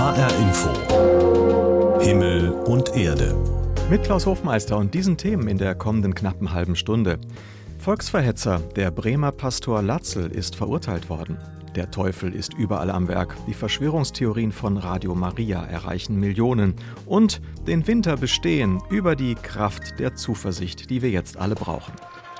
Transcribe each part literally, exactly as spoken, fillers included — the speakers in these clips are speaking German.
H R Info. Himmel und Erde. Mit Klaus Hofmeister und diesen Themen in der kommenden knappen halben Stunde. Volksverhetzer, der Bremer Pastor Latzel, ist verurteilt worden. Der Teufel ist überall am Werk. Die Verschwörungstheorien von Radio Maria erreichen Millionen. Und den Winter bestehen über die Kraft der Zuversicht, die wir jetzt alle brauchen.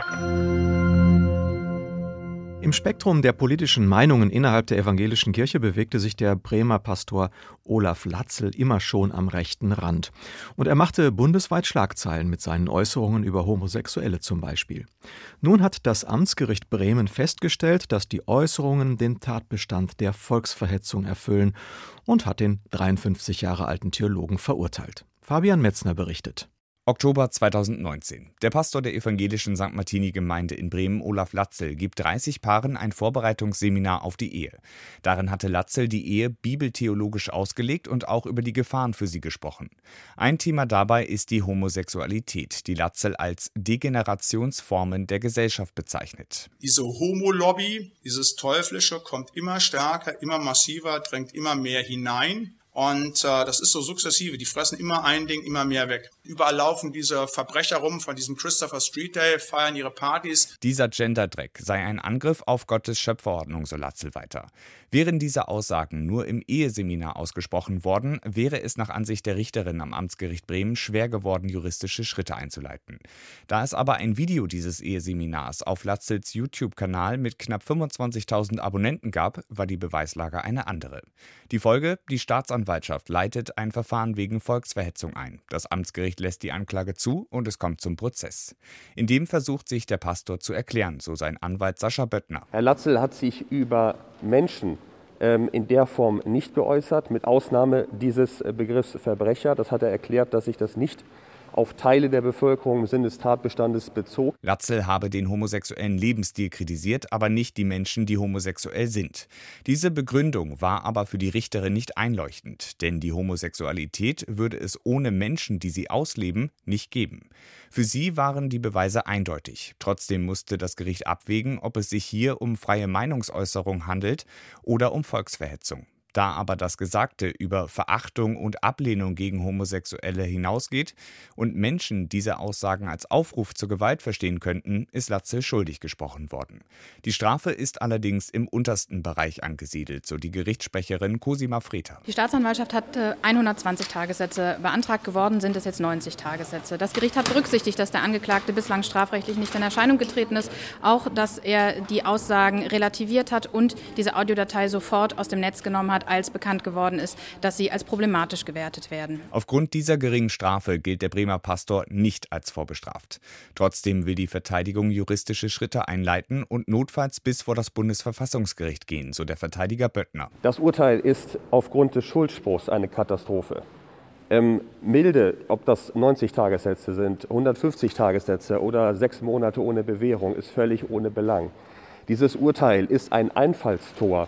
Im Spektrum der politischen Meinungen innerhalb der evangelischen Kirche bewegte sich der Bremer Pastor Olaf Latzel immer schon am rechten Rand. Und er machte bundesweit Schlagzeilen mit seinen Äußerungen über Homosexuelle zum Beispiel. Nun hat das Amtsgericht Bremen festgestellt, dass die Äußerungen den Tatbestand der Volksverhetzung erfüllen und hat den dreiundfünfzig Jahre alten Theologen verurteilt. Fabian Metzner berichtet. Oktober zweitausendneunzehn. Der Pastor der evangelischen Sankt Martini-Gemeinde in Bremen, Olaf Latzel, gibt dreißig Paaren ein Vorbereitungsseminar auf die Ehe. Darin hatte Latzel die Ehe bibeltheologisch ausgelegt und auch über die Gefahren für sie gesprochen. Ein Thema dabei ist die Homosexualität, die Latzel als Degenerationsformen der Gesellschaft bezeichnet. Diese Homo-Lobby, dieses Teuflische, kommt immer stärker, immer massiver, drängt immer mehr hinein. Und äh, das ist so sukzessive, die fressen immer ein Ding, immer mehr weg. Überall laufen diese Verbrecher rum von diesem Christopher Street Day, feiern ihre Partys. Dieser Genderdreck sei ein Angriff auf Gottes Schöpferordnung, so Latzel weiter. Wären diese Aussagen nur im Eheseminar ausgesprochen worden, wäre es nach Ansicht der Richterin am Amtsgericht Bremen schwer geworden, juristische Schritte einzuleiten. Da es aber ein Video dieses Eheseminars auf Latzels YouTube-Kanal mit knapp fünfundzwanzigtausend Abonnenten gab, war die Beweislage eine andere. Die Folge: Die Staatsanwaltschaft leitet ein Verfahren wegen Volksverhetzung ein. Das Amtsgericht lässt die Anklage zu und es kommt zum Prozess. In dem versucht sich der Pastor zu erklären, so sein Anwalt Sascha Böttner. Herr Latzel hat sich über Menschen ähm, in der Form nicht geäußert, mit Ausnahme dieses Begriffs Verbrecher. Das hat er erklärt, dass sich das nicht auf Teile der Bevölkerung im Sinne des Tatbestandes bezog. Latzel habe den homosexuellen Lebensstil kritisiert, aber nicht die Menschen, die homosexuell sind. Diese Begründung war aber für die Richterin nicht einleuchtend, denn die Homosexualität würde es ohne Menschen, die sie ausleben, nicht geben. Für sie waren die Beweise eindeutig. Trotzdem musste das Gericht abwägen, ob es sich hier um freie Meinungsäußerung handelt oder um Volksverhetzung. Da aber das Gesagte über Verachtung und Ablehnung gegen Homosexuelle hinausgeht und Menschen diese Aussagen als Aufruf zur Gewalt verstehen könnten, ist Latzel schuldig gesprochen worden. Die Strafe ist allerdings im untersten Bereich angesiedelt, so die Gerichtssprecherin Cosima Freter. Die Staatsanwaltschaft hat hundertzwanzig Tagessätze beantragt, geworden sind es jetzt neunzig Tagessätze. Das Gericht hat berücksichtigt, dass der Angeklagte bislang strafrechtlich nicht in Erscheinung getreten ist, auch dass er die Aussagen relativiert hat und diese Audiodatei sofort aus dem Netz genommen hat, als bekannt geworden ist, dass sie als problematisch gewertet werden. Aufgrund dieser geringen Strafe gilt der Bremer Pastor nicht als vorbestraft. Trotzdem will die Verteidigung juristische Schritte einleiten und notfalls bis vor das Bundesverfassungsgericht gehen, so der Verteidiger Böttner. Das Urteil ist aufgrund des Schuldspruchs eine Katastrophe. Ähm, milde, ob das neunzig Tagessätze sind, hundertfünfzig Tagessätze oder sechs Monate ohne Bewährung, ist völlig ohne Belang. Dieses Urteil ist ein Einfallstor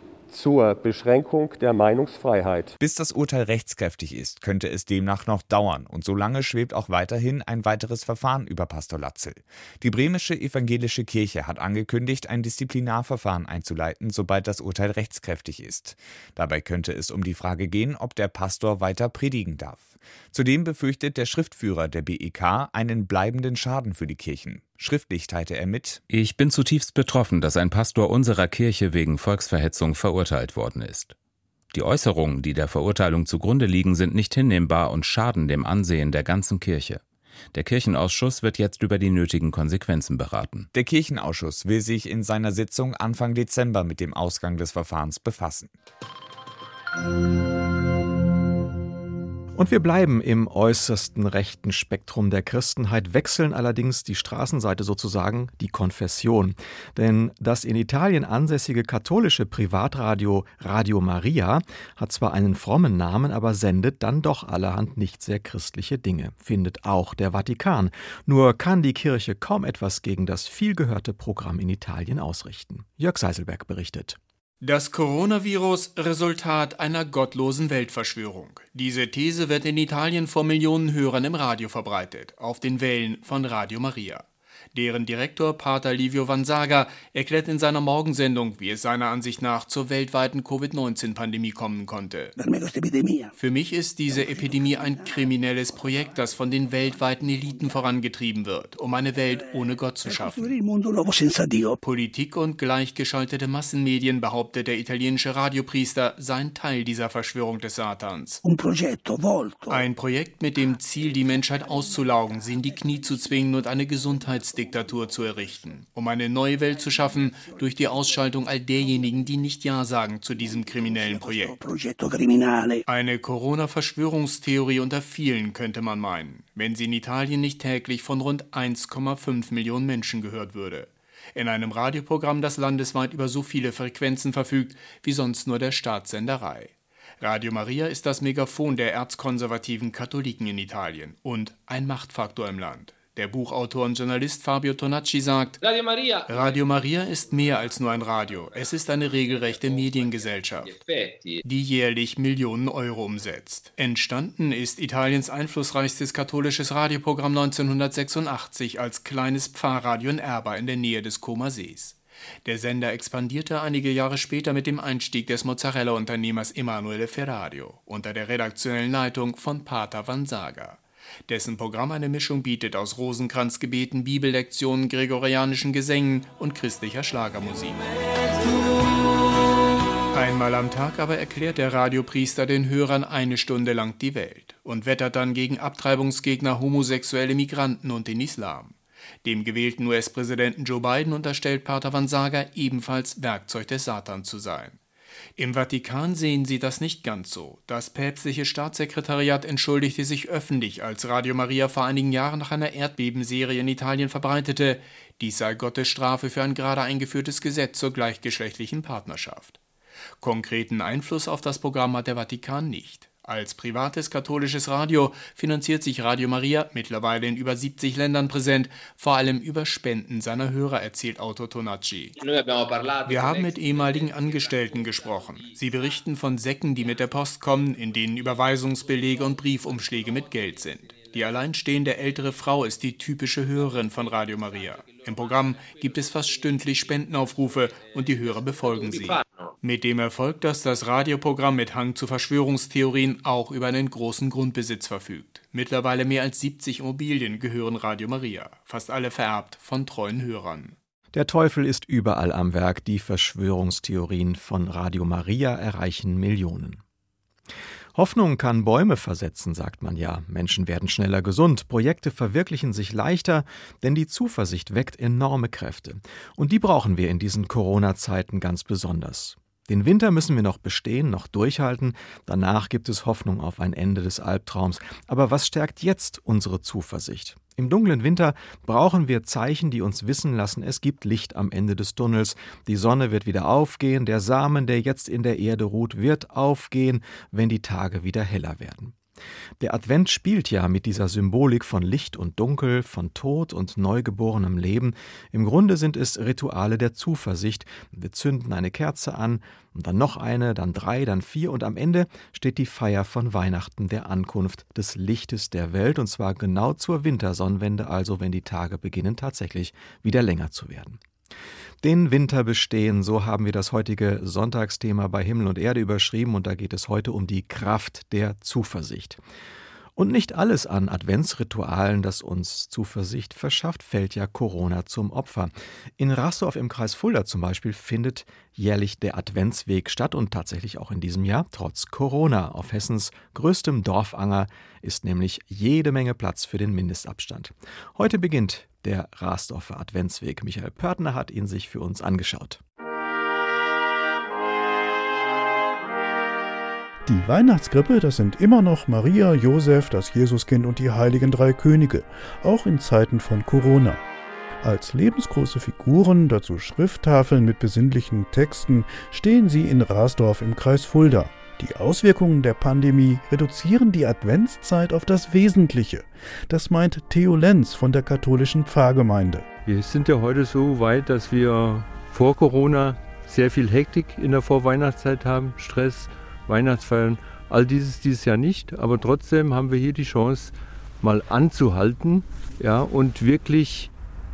zur Beschränkung der Meinungsfreiheit. Bis das Urteil rechtskräftig ist, könnte es demnach noch dauern. Und solange schwebt auch weiterhin ein weiteres Verfahren über Pastor Latzel. Die bremische evangelische Kirche hat angekündigt, ein Disziplinarverfahren einzuleiten, sobald das Urteil rechtskräftig ist. Dabei könnte es um die Frage gehen, ob der Pastor weiter predigen darf. Zudem befürchtet der Schriftführer der B E K einen bleibenden Schaden für die Kirchen. Schriftlich teilte er mit: Ich bin zutiefst betroffen, dass ein Pastor unserer Kirche wegen Volksverhetzung verurteilt worden ist. Die Äußerungen, die der Verurteilung zugrunde liegen, sind nicht hinnehmbar und schaden dem Ansehen der ganzen Kirche. Der Kirchenausschuss wird jetzt über die nötigen Konsequenzen beraten. Der Kirchenausschuss will sich in seiner Sitzung Anfang Dezember mit dem Ausgang des Verfahrens befassen. Und wir bleiben im äußersten rechten Spektrum der Christenheit, wechseln allerdings die Straßenseite sozusagen, die Konfession. Denn das in Italien ansässige katholische Privatradio Radio Maria hat zwar einen frommen Namen, aber sendet dann doch allerhand nicht sehr christliche Dinge, findet auch der Vatikan. Nur kann die Kirche kaum etwas gegen das vielgehörte Programm in Italien ausrichten. Jörg Seiselberg berichtet. Das Coronavirus Resultat einer gottlosen Weltverschwörung. Diese These wird in Italien vor Millionen Hörern im Radio verbreitet, auf den Wellen von Radio Maria. Deren Direktor Pater Livio Vanzaga erklärt in seiner Morgensendung, wie es seiner Ansicht nach zur weltweiten Covid neunzehn Pandemie kommen konnte. Für mich ist diese Epidemie ein kriminelles Projekt, das von den weltweiten Eliten vorangetrieben wird, um eine Welt ohne Gott zu schaffen. Politik und gleichgeschaltete Massenmedien, behauptet der italienische Radiopriester, seien Teil dieser Verschwörung des Satans. Ein Projekt mit dem Ziel, die Menschheit auszulaugen, sie in die Knie zu zwingen und eine Gesundheitsdiktatur zu errichten, um eine neue Welt zu schaffen durch die Ausschaltung all derjenigen, die nicht Ja sagen zu diesem kriminellen Projekt. Eine Corona-Verschwörungstheorie unter vielen, könnte man meinen, wenn sie in Italien nicht täglich von rund eins Komma fünf Millionen Menschen gehört würde. In einem Radioprogramm, das landesweit über so viele Frequenzen verfügt, wie sonst nur der Staatssenderei. Radio Maria ist das Megafon der erzkonservativen Katholiken in Italien und ein Machtfaktor im Land. Der Buchautor und Journalist Fabio Tonacci sagt, Radio Maria. Radio Maria ist mehr als nur ein Radio. Es ist eine regelrechte Mediengesellschaft, die jährlich Millionen Euro umsetzt. Entstanden ist Italiens einflussreichstes katholisches Radioprogramm neunzehnhundertsechsundachtzig als kleines Pfarrradio in Erba in der Nähe des Comer Sees. Der Sender expandierte einige Jahre später mit dem Einstieg des Mozzarella-Unternehmers Emanuele Ferrario unter der redaktionellen Leitung von Pater Vanzaga, dessen Programm eine Mischung bietet aus Rosenkranzgebeten, Bibellektionen, gregorianischen Gesängen und christlicher Schlagermusik. Einmal am Tag aber erklärt der Radiopriester den Hörern eine Stunde lang die Welt und wettert dann gegen Abtreibungsgegner, homosexuelle Migranten und den Islam. Dem gewählten U S-Präsidenten Joe Biden unterstellt Pater Vanzaga, ebenfalls Werkzeug des Satans zu sein. Im Vatikan sehen sie das nicht ganz so. Das päpstliche Staatssekretariat entschuldigte sich öffentlich, als Radio Maria vor einigen Jahren nach einer Erdbebenserie in Italien verbreitete, dies sei Gottes Strafe für ein gerade eingeführtes Gesetz zur gleichgeschlechtlichen Partnerschaft. Konkreten Einfluss auf das Programm hat der Vatikan nicht. Als privates katholisches Radio finanziert sich Radio Maria, mittlerweile in über siebzig Ländern präsent, vor allem über Spenden seiner Hörer, erzählt Autor Tonacci. Wir haben mit ehemaligen Angestellten gesprochen. Sie berichten von Säcken, die mit der Post kommen, in denen Überweisungsbelege und Briefumschläge mit Geld sind. Die alleinstehende ältere Frau ist die typische Hörerin von Radio Maria. Im Programm gibt es fast stündlich Spendenaufrufe und die Hörer befolgen sie. Mit dem Erfolg, dass das Radioprogramm mit Hang zu Verschwörungstheorien auch über einen großen Grundbesitz verfügt. Mittlerweile mehr als siebzig Immobilien gehören Radio Maria, fast alle vererbt von treuen Hörern. Der Teufel ist überall am Werk, die Verschwörungstheorien von Radio Maria erreichen Millionen. Hoffnung kann Bäume versetzen, sagt man ja. Menschen werden schneller gesund, Projekte verwirklichen sich leichter, denn die Zuversicht weckt enorme Kräfte. Und die brauchen wir in diesen Corona-Zeiten ganz besonders. Den Winter müssen wir noch bestehen, noch durchhalten. Danach gibt es Hoffnung auf ein Ende des Albtraums. Aber was stärkt jetzt unsere Zuversicht? Im dunklen Winter brauchen wir Zeichen, die uns wissen lassen, es gibt Licht am Ende des Tunnels. Die Sonne wird wieder aufgehen, der Samen, der jetzt in der Erde ruht, wird aufgehen, wenn die Tage wieder heller werden. Der Advent spielt ja mit dieser Symbolik von Licht und Dunkel, von Tod und neugeborenem Leben. Im Grunde sind es Rituale der Zuversicht. Wir zünden eine Kerze an, und dann noch eine, dann drei, dann vier und am Ende steht die Feier von Weihnachten, der Ankunft des Lichtes der Welt, und zwar genau zur Wintersonnenwende, also wenn die Tage beginnen tatsächlich wieder länger zu werden. Den Winter bestehen, so haben wir das heutige Sonntagsthema bei Himmel und Erde überschrieben, und da geht es heute um die Kraft der Zuversicht. Und nicht alles an Adventsritualen, das uns Zuversicht verschafft, fällt ja Corona zum Opfer. In Rasdorf im Kreis Fulda zum Beispiel findet jährlich der Adventsweg statt und tatsächlich auch in diesem Jahr trotz Corona. Auf Hessens größtem Dorfanger ist nämlich jede Menge Platz für den Mindestabstand. Heute beginnt der Rasdorfer Adventsweg. Michael Pörtner hat ihn sich für uns angeschaut. Die Weihnachtskrippe, das sind immer noch Maria, Josef, das Jesuskind und die heiligen drei Könige, auch in Zeiten von Corona. Als lebensgroße Figuren, dazu Schrifttafeln mit besinnlichen Texten, stehen sie in Rasdorf im Kreis Fulda. Die Auswirkungen der Pandemie reduzieren die Adventszeit auf das Wesentliche. Das meint Theo Lenz von der katholischen Pfarrgemeinde. Wir sind ja heute so weit, dass wir vor Corona sehr viel Hektik in der Vorweihnachtszeit haben, Stress, Weihnachtsfeiern, all dieses dieses Jahr nicht, aber trotzdem haben wir hier die Chance, mal anzuhalten, ja, und wirklich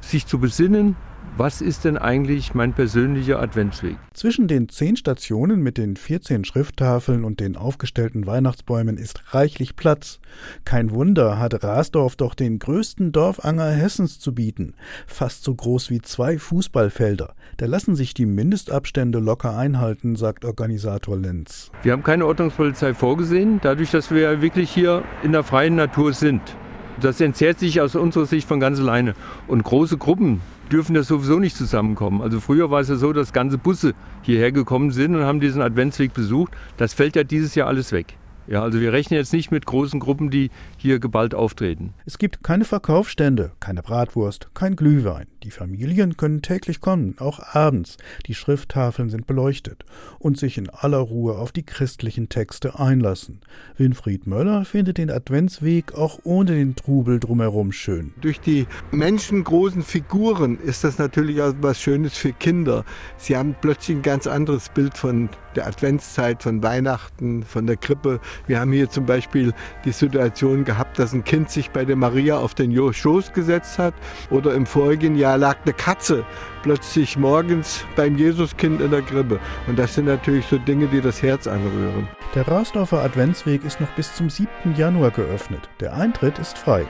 sich zu besinnen, was ist denn eigentlich mein persönlicher Adventsweg? Zwischen den zehn Stationen mit den vierzehn Schrifttafeln und den aufgestellten Weihnachtsbäumen ist reichlich Platz. Kein Wunder, hat Rasdorf doch den größten Dorfanger Hessens zu bieten. Fast so groß wie zwei Fußballfelder. Da lassen sich die Mindestabstände locker einhalten, sagt Organisator Lenz. Wir haben keine Ordnungspolizei vorgesehen, dadurch, dass wir wirklich hier in der freien Natur sind. Das entzerrt sich aus unserer Sicht von ganz alleine. Und große Gruppen dürfen das sowieso nicht zusammenkommen. Also früher war es ja so, dass ganze Busse hierher gekommen sind und haben diesen Adventsweg besucht. Das fällt ja dieses Jahr alles weg. Ja, also wir rechnen jetzt nicht mit großen Gruppen, die hier geballt auftreten. Es gibt keine Verkaufsstände, keine Bratwurst, kein Glühwein. Die Familien können täglich kommen, auch abends. Die Schrifttafeln sind beleuchtet und sich in aller Ruhe auf die christlichen Texte einlassen. Winfried Möller findet den Adventsweg auch ohne den Trubel drumherum schön. Durch die menschengroßen Figuren ist das natürlich auch was Schönes für Kinder. Sie haben plötzlich ein ganz anderes Bild von der Adventszeit, von Weihnachten, von der Krippe. Wir haben hier zum Beispiel die Situation gehabt, dass ein Kind sich bei der Maria auf den Schoß gesetzt hat. Oder im vorigen Jahr lag eine Katze plötzlich morgens beim Jesuskind in der Krippe. Und das sind natürlich so Dinge, die das Herz anrühren. Der Rasdorfer Adventsweg ist noch bis zum siebten Januar geöffnet. Der Eintritt ist frei.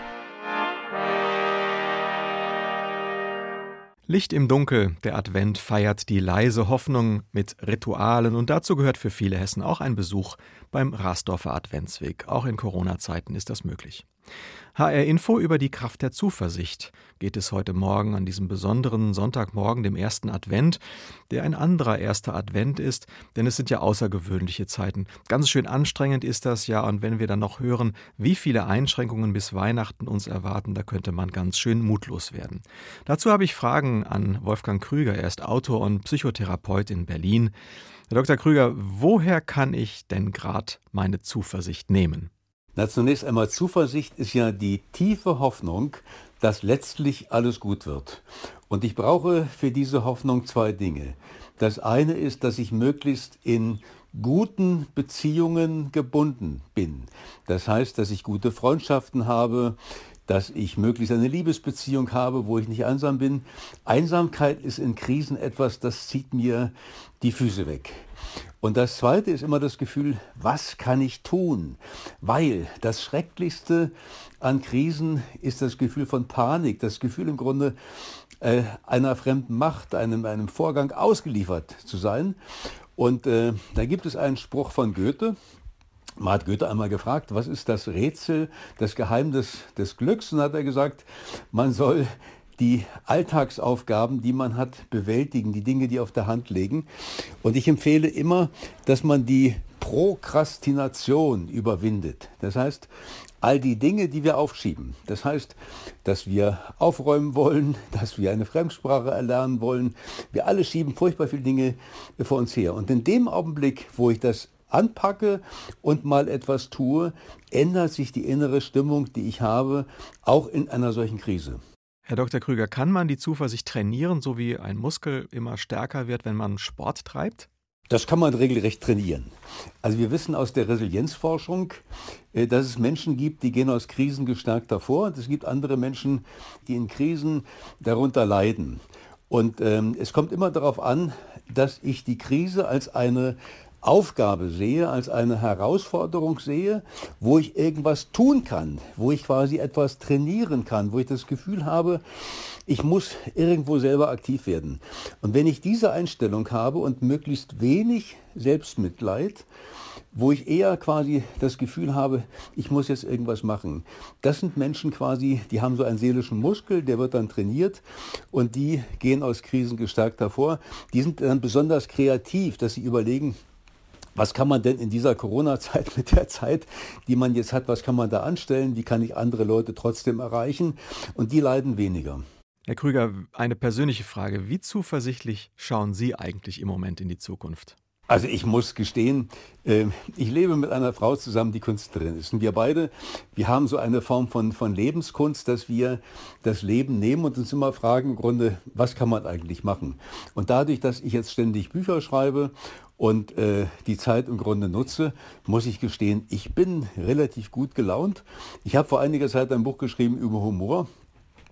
Licht im Dunkel, der Advent feiert die leise Hoffnung mit Ritualen und dazu gehört für viele Hessen auch ein Besuch beim Rasdorfer Adventsweg. Auch in Corona-Zeiten ist das möglich. H R-Info über die Kraft der Zuversicht geht es heute Morgen an diesem besonderen Sonntagmorgen, dem ersten Advent, der ein anderer erster Advent ist, denn es sind ja außergewöhnliche Zeiten. Ganz schön anstrengend ist das ja, und wenn wir dann noch hören, wie viele Einschränkungen bis Weihnachten uns erwarten, da könnte man ganz schön mutlos werden. Dazu habe ich Fragen an Wolfgang Krüger, er ist Autor und Psychotherapeut in Berlin. Herr Doktor Krüger, woher kann ich denn gerade meine Zuversicht nehmen? Na, zunächst einmal, Zuversicht ist ja die tiefe Hoffnung, dass letztlich alles gut wird. Und ich brauche für diese Hoffnung zwei Dinge. Das eine ist, dass ich möglichst in guten Beziehungen gebunden bin. Das heißt, dass ich gute Freundschaften habe, dass ich möglichst eine Liebesbeziehung habe, wo ich nicht einsam bin. Einsamkeit ist in Krisen etwas, das zieht mir die Füße weg. Und das Zweite ist immer das Gefühl, was kann ich tun? Weil das Schrecklichste an Krisen ist das Gefühl von Panik, das Gefühl im Grunde äh, einer fremden Macht, einem, einem Vorgang ausgeliefert zu sein. Und äh, da gibt es einen Spruch von Goethe. Man hat Goethe einmal gefragt, was ist das Rätsel, das Geheimnis des Glücks? Und hat er gesagt, man soll die Alltagsaufgaben, die man hat, bewältigen, die Dinge, die auf der Hand liegen. Und ich empfehle immer, dass man die Prokrastination überwindet. Das heißt, all die Dinge, die wir aufschieben. Das heißt, dass wir aufräumen wollen, dass wir eine Fremdsprache erlernen wollen. Wir alle schieben furchtbar viele Dinge vor uns her. Und in dem Augenblick, wo ich das anpacke und mal etwas tue, ändert sich die innere Stimmung, die ich habe, auch in einer solchen Krise. Herr Doktor Krüger, kann man die Zuversicht trainieren, so wie ein Muskel immer stärker wird, wenn man Sport treibt? Das kann man regelrecht trainieren. Also wir wissen aus der Resilienzforschung, dass es Menschen gibt, die gehen aus Krisen gestärkt hervor. Und es gibt andere Menschen, die in Krisen darunter leiden. Und ähm, es kommt immer darauf an, dass ich die Krise als eine Aufgabe sehe, als eine Herausforderung sehe, wo ich irgendwas tun kann, wo ich quasi etwas trainieren kann, wo ich das Gefühl habe, ich muss irgendwo selber aktiv werden. Und wenn ich diese Einstellung habe und möglichst wenig Selbstmitleid, wo ich eher quasi das Gefühl habe, ich muss jetzt irgendwas machen. Das sind Menschen quasi, die haben so einen seelischen Muskel, der wird dann trainiert und die gehen aus Krisen gestärkt hervor. Die sind dann besonders kreativ, dass sie überlegen, was kann man denn in dieser Corona-Zeit mit der Zeit, die man jetzt hat, was kann man da anstellen? Wie kann ich andere Leute trotzdem erreichen? Und die leiden weniger. Herr Krüger, eine persönliche Frage. Wie zuversichtlich schauen Sie eigentlich im Moment in die Zukunft? Also ich muss gestehen, ich lebe mit einer Frau zusammen, die Künstlerin ist. Und wir beide, wir haben so eine Form von, von Lebenskunst, dass wir das Leben nehmen und uns immer fragen, im Grunde, was kann man eigentlich machen? Und dadurch, dass ich jetzt ständig Bücher schreibe und äh, die Zeit im Grunde nutze, muss ich gestehen, ich bin relativ gut gelaunt. Ich habe vor einiger Zeit ein Buch geschrieben über Humor.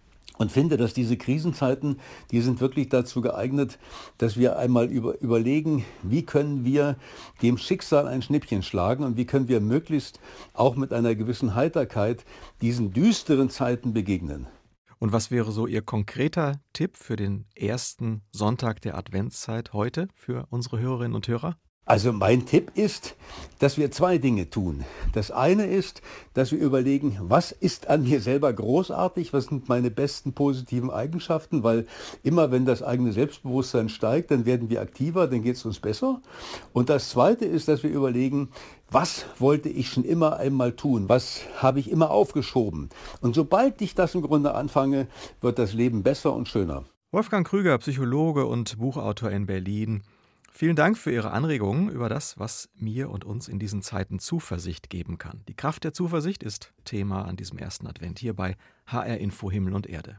Und finde, dass diese Krisenzeiten, die sind wirklich dazu geeignet, dass wir einmal über, überlegen, wie können wir dem Schicksal ein Schnippchen schlagen und wie können wir möglichst auch mit einer gewissen Heiterkeit diesen düsteren Zeiten begegnen. Und was wäre so Ihr konkreter Tipp für den ersten Sonntag der Adventszeit heute für unsere Hörerinnen und Hörer? Also mein Tipp ist, dass wir zwei Dinge tun. Das eine ist, dass wir überlegen, was ist an mir selber großartig, was sind meine besten positiven Eigenschaften, weil immer wenn das eigene Selbstbewusstsein steigt, dann werden wir aktiver, dann geht es uns besser. Und das zweite ist, dass wir überlegen, was wollte ich schon immer einmal tun, was habe ich immer aufgeschoben. Und sobald ich das im Grunde anfange, wird das Leben besser und schöner. Wolfgang Krüger, Psychologe und Buchautor in Berlin. Vielen Dank für Ihre Anregungen über das, was mir und uns in diesen Zeiten Zuversicht geben kann. Die Kraft der Zuversicht ist Thema an diesem ersten Advent hier bei H R Info Himmel und Erde.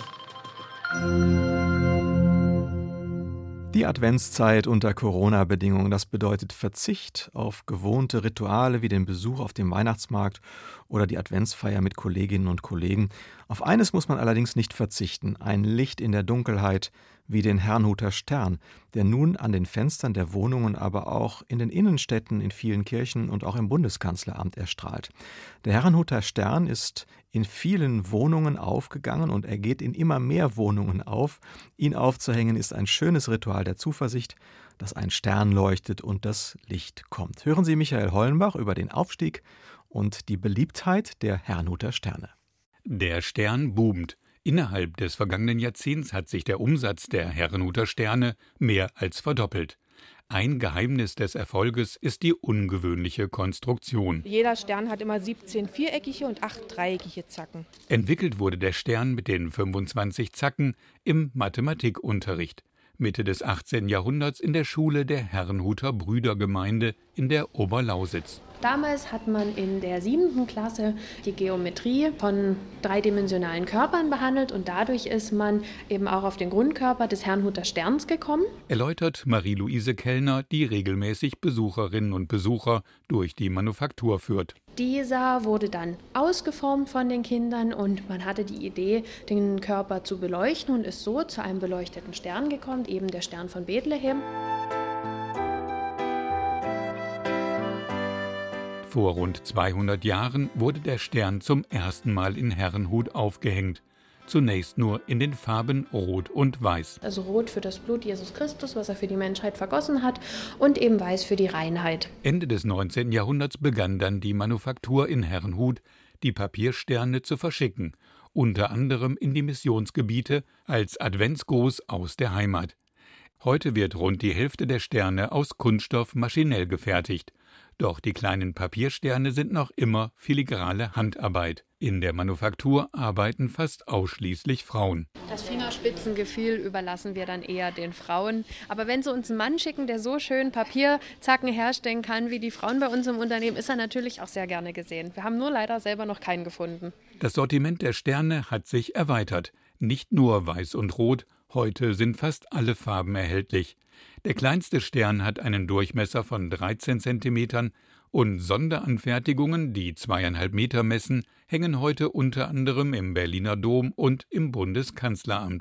Die Adventszeit unter Corona-Bedingungen, das bedeutet Verzicht auf gewohnte Rituale wie den Besuch auf dem Weihnachtsmarkt oder die Adventsfeier mit Kolleginnen und Kollegen. Auf eines muss man allerdings nicht verzichten: ein Licht in der Dunkelheit wie den Herrnhuter Stern, der nun an den Fenstern der Wohnungen, aber auch in den Innenstädten, in vielen Kirchen und auch im Bundeskanzleramt erstrahlt. Der Herrnhuter Stern ist in vielen Wohnungen aufgegangen und er geht in immer mehr Wohnungen auf. Ihn aufzuhängen ist ein schönes Ritual der Zuversicht, dass ein Stern leuchtet und das Licht kommt. Hören Sie Michael Hollenbach über den Aufstieg und die Beliebtheit der Herrnhuter Sterne. Der Stern boomt. Innerhalb des vergangenen Jahrzehnts hat sich der Umsatz der Herrnhuter Sterne mehr als verdoppelt. Ein Geheimnis des Erfolges ist die ungewöhnliche Konstruktion. Jeder Stern hat immer siebzehn viereckige und acht dreieckige Zacken. Entwickelt wurde der Stern mit den fünfundzwanzig Zacken im Mathematikunterricht. Mitte des achtzehnten Jahrhunderts in der Schule der Herrnhuter Brüdergemeinde in der Oberlausitz. Damals hat man in der siebten Klasse die Geometrie von dreidimensionalen Körpern behandelt und dadurch ist man eben auch auf den Grundkörper des Herrnhuter Sterns gekommen. Erläutert Marie-Louise Kellner, die regelmäßig Besucherinnen und Besucher durch die Manufaktur führt. Dieser wurde dann ausgeformt von den Kindern und man hatte die Idee, den Körper zu beleuchten und ist so zu einem beleuchteten Stern gekommen, eben der Stern von Bethlehem. Vor rund zweihundert Jahren wurde der Stern zum ersten Mal in Herrnhut aufgehängt. Zunächst nur in den Farben Rot und Weiß. Also Rot für das Blut Jesus Christus, was er für die Menschheit vergossen hat, und eben Weiß für die Reinheit. Ende des neunzehnten Jahrhunderts begann dann die Manufaktur in Herrnhut, die Papiersterne zu verschicken, unter anderem in die Missionsgebiete als Adventsgruß aus der Heimat. Heute wird rund die Hälfte der Sterne aus Kunststoff maschinell gefertigt. Doch die kleinen Papiersterne sind noch immer filigrane Handarbeit. In der Manufaktur arbeiten fast ausschließlich Frauen. Das Fingerspitzengefühl überlassen wir dann eher den Frauen. Aber wenn sie uns einen Mann schicken, der so schön Papierzacken herstellen kann wie die Frauen bei uns im Unternehmen, ist er natürlich auch sehr gerne gesehen. Wir haben nur leider selber noch keinen gefunden. Das Sortiment der Sterne hat sich erweitert. Nicht nur Weiß und Rot, heute sind fast alle Farben erhältlich. Der kleinste Stern hat einen Durchmesser von dreizehn Zentimetern und Sonderanfertigungen, die zweieinhalb Meter messen, hängen heute unter anderem im Berliner Dom und im Bundeskanzleramt.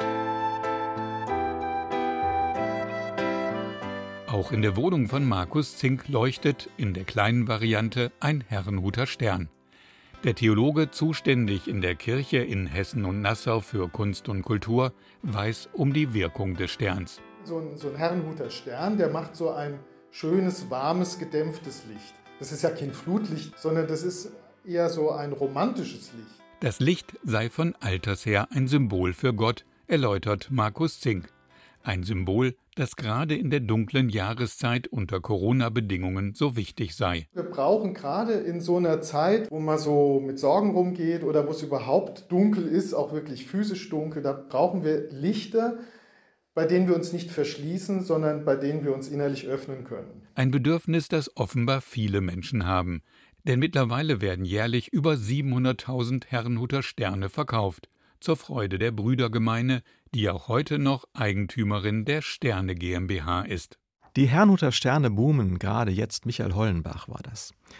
Auch in der Wohnung von Markus Zink leuchtet in der kleinen Variante ein Herrnhuter Stern. Der Theologe, zuständig in der Kirche in Hessen und Nassau für Kunst und Kultur, weiß um die Wirkung des Sterns. So ein, so ein Herrnhuter Stern, der macht so ein schönes, warmes, gedämpftes Licht. Das ist ja kein Flutlicht, sondern das ist eher so ein romantisches Licht. Das Licht sei von alters her ein Symbol für Gott, erläutert Markus Zink. Ein Symbol, das gerade in der dunklen Jahreszeit unter Corona-Bedingungen so wichtig sei. Wir brauchen gerade in so einer Zeit, wo man so mit Sorgen rumgeht oder wo es überhaupt dunkel ist, auch wirklich physisch dunkel, da brauchen wir Lichter, bei denen wir uns nicht verschließen, sondern bei denen wir uns innerlich öffnen können. Ein Bedürfnis, das offenbar viele Menschen haben. Denn mittlerweile werden jährlich über siebenhunderttausend Herrnhuter Sterne verkauft. Zur Freude der Brüdergemeine, die auch heute noch Eigentümerin der Sterne GmbH ist. Die Herrnhuter Sterne boomen, gerade jetzt. Michael Hollenbach war das.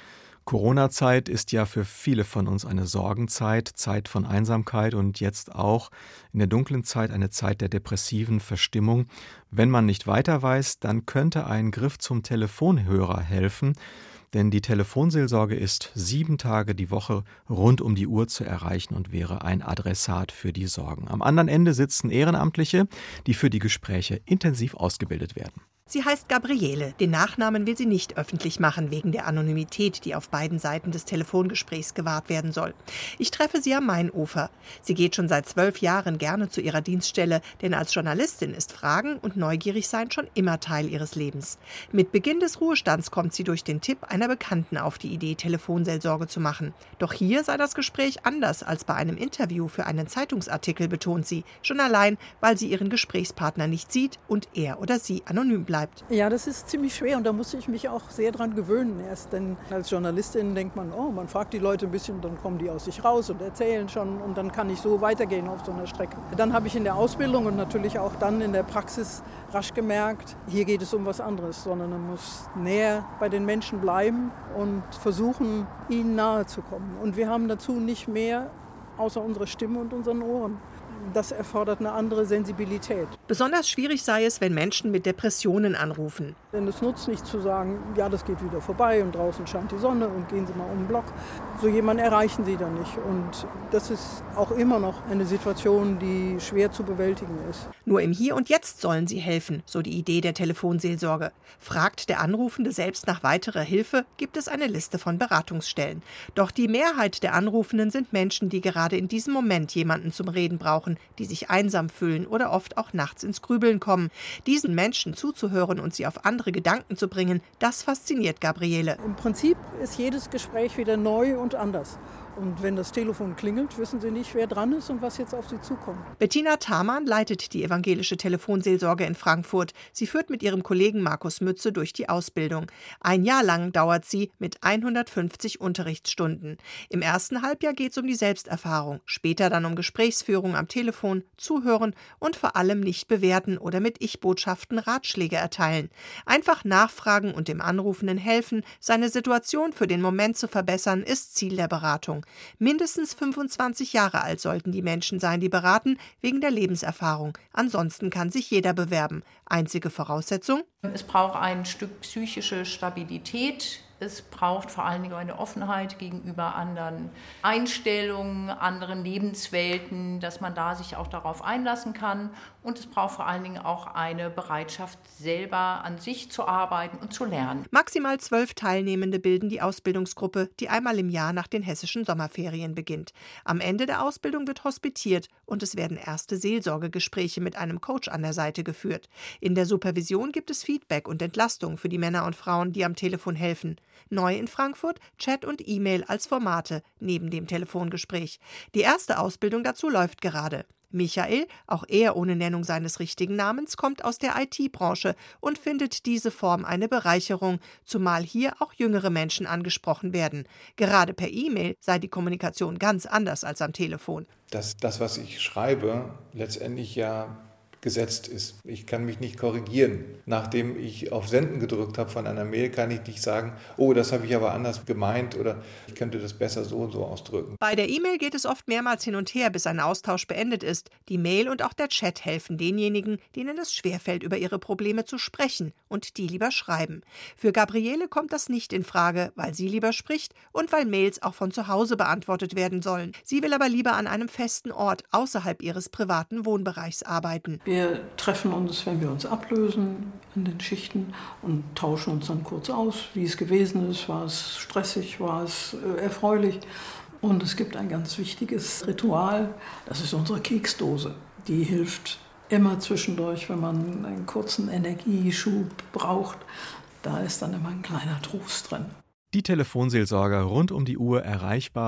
Corona-Zeit ist ja für viele von uns eine Sorgenzeit, Zeit von Einsamkeit und jetzt auch in der dunklen Zeit eine Zeit der depressiven Verstimmung. Wenn man nicht weiter weiß, dann könnte ein Griff zum Telefonhörer helfen, denn die Telefonseelsorge ist sieben Tage die Woche rund um die Uhr zu erreichen und wäre ein Adressat für die Sorgen. Am anderen Ende sitzen Ehrenamtliche, die für die Gespräche intensiv ausgebildet werden. Sie heißt Gabriele. Den Nachnamen will sie nicht öffentlich machen, wegen der Anonymität, die auf beiden Seiten des Telefongesprächs gewahrt werden soll. Ich treffe sie am Mainufer. Sie geht schon seit zwölf Jahren gerne zu ihrer Dienststelle, denn als Journalistin ist Fragen und Neugierigsein schon immer Teil ihres Lebens. Mit Beginn des Ruhestands kommt sie durch den Tipp einer Bekannten auf die Idee, Telefonseelsorge zu machen. Doch hier sei das Gespräch anders als bei einem Interview für einen Zeitungsartikel, betont sie. Schon allein, weil sie ihren Gesprächspartner nicht sieht und er oder sie anonym bleibt. Ja, das ist ziemlich schwer und da musste ich mich auch sehr dran gewöhnen erst. Denn als Journalistin denkt man, oh, man fragt die Leute ein bisschen, dann kommen die aus sich raus und erzählen schon und dann kann ich so weitergehen auf so einer Strecke. Dann habe ich in der Ausbildung und natürlich auch dann in der Praxis rasch gemerkt, hier geht es um was anderes, sondern man muss näher bei den Menschen bleiben und versuchen, ihnen nahe zu kommen. Und wir haben dazu nicht mehr außer unsere Stimme und unseren Ohren. Das erfordert eine andere Sensibilität. Besonders schwierig sei es, wenn Menschen mit Depressionen anrufen. Denn es nutzt nicht zu sagen, ja, das geht wieder vorbei und draußen scheint die Sonne und gehen Sie mal um den Block. So jemanden erreichen Sie dann nicht. Und das ist auch immer noch eine Situation, die schwer zu bewältigen ist. Nur im Hier und Jetzt sollen sie helfen, so die Idee der Telefonseelsorge. Fragt der Anrufende selbst nach weiterer Hilfe, gibt es eine Liste von Beratungsstellen. Doch die Mehrheit der Anrufenden sind Menschen, die gerade in diesem Moment jemanden zum Reden brauchen, die sich einsam fühlen oder oft auch nachts ins Grübeln kommen. Diesen Menschen zuzuhören und sie auf andere Gedanken zu bringen, das fasziniert Gabriele. Im Prinzip ist jedes Gespräch wieder neu und anders. Und wenn das Telefon klingelt, wissen Sie nicht, wer dran ist und was jetzt auf Sie zukommt. Bettina Thamann leitet die evangelische Telefonseelsorge in Frankfurt. Sie führt mit ihrem Kollegen Markus Mütze durch die Ausbildung. Ein Jahr lang dauert sie mit hundertfünfzig Unterrichtsstunden. Im ersten Halbjahr geht es um die Selbsterfahrung, später dann um Gesprächsführung am Telefon, Zuhören und vor allem nicht bewerten oder mit Ich-Botschaften Ratschläge erteilen. Einfach nachfragen und dem Anrufenden helfen, seine Situation für den Moment zu verbessern, ist Ziel der Beratung. Mindestens fünfundzwanzig Jahre alt sollten die Menschen sein, die beraten, wegen der Lebenserfahrung. Ansonsten kann sich jeder bewerben. Einzige Voraussetzung? Es braucht ein Stück psychische Stabilität. Es braucht vor allen Dingen eine Offenheit gegenüber anderen Einstellungen, anderen Lebenswelten, dass man da sich auch darauf einlassen kann. Und es braucht vor allen Dingen auch eine Bereitschaft, selber an sich zu arbeiten und zu lernen. Maximal zwölf Teilnehmende bilden die Ausbildungsgruppe, die einmal im Jahr nach den hessischen Sommerferien beginnt. Am Ende der Ausbildung wird hospitiert und es werden erste Seelsorgegespräche mit einem Coach an der Seite geführt. In der Supervision gibt es Feedback und Entlastung für die Männer und Frauen, die am Telefon helfen. Neu in Frankfurt Chat und E-Mail als Formate neben dem Telefongespräch. Die erste Ausbildung dazu läuft gerade. Michael, auch er ohne Nennung seines richtigen Namens, kommt aus der I T-Branche und findet diese Form eine Bereicherung, zumal hier auch jüngere Menschen angesprochen werden. Gerade per E-Mail sei die Kommunikation ganz anders als am Telefon. Dass das, was ich schreibe, letztendlich ja gesetzt ist. Ich kann mich nicht korrigieren. Nachdem ich auf Senden gedrückt habe von einer Mail, kann ich nicht sagen, oh, das habe ich aber anders gemeint oder ich könnte das besser so und so ausdrücken. Bei der E-Mail geht es oft mehrmals hin und her, bis ein Austausch beendet ist. Die Mail und auch der Chat helfen denjenigen, denen es schwerfällt, über ihre Probleme zu sprechen und die lieber schreiben. Für Gabriele kommt das nicht in Frage, weil sie lieber spricht und weil Mails auch von zu Hause beantwortet werden sollen. Sie will aber lieber an einem festen Ort außerhalb ihres privaten Wohnbereichs arbeiten. Wir treffen uns, wenn wir uns ablösen in den Schichten und tauschen uns dann kurz aus, wie es gewesen ist, war es stressig, war es äh, erfreulich. Und es gibt ein ganz wichtiges Ritual, das ist unsere Keksdose. Die hilft immer zwischendurch, wenn man einen kurzen Energieschub braucht. Da ist dann immer ein kleiner Trost drin. Die Telefonseelsorger rund um die Uhr erreichbar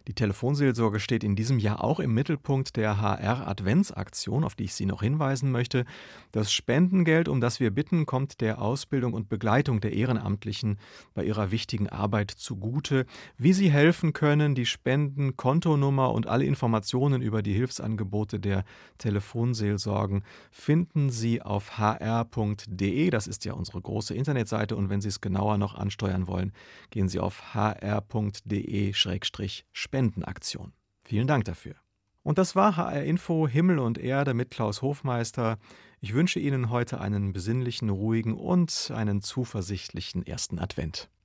Die Telefonseelsorge steht in diesem Jahr auch im Mittelpunkt der H R-Adventsaktion, auf die ich Sie noch hinweisen möchte. Das Spendengeld, um das wir bitten, kommt der Ausbildung und Begleitung der Ehrenamtlichen bei ihrer wichtigen Arbeit zugute. Wie Sie helfen können, die Spenden, Kontonummer und alle Informationen über die Hilfsangebote der Telefonseelsorgen finden Sie auf h r punkt d e. Das ist ja unsere große Internetseite, und wenn Sie es genauer noch ansteuern wollen, gehen Sie auf h r punkt d e Schrägstrich Spendenaktion. Vielen Dank dafür. Und das war H R Info Himmel und Erde mit Klaus Hofmeister. Ich wünsche Ihnen heute einen besinnlichen, ruhigen und einen zuversichtlichen ersten Advent.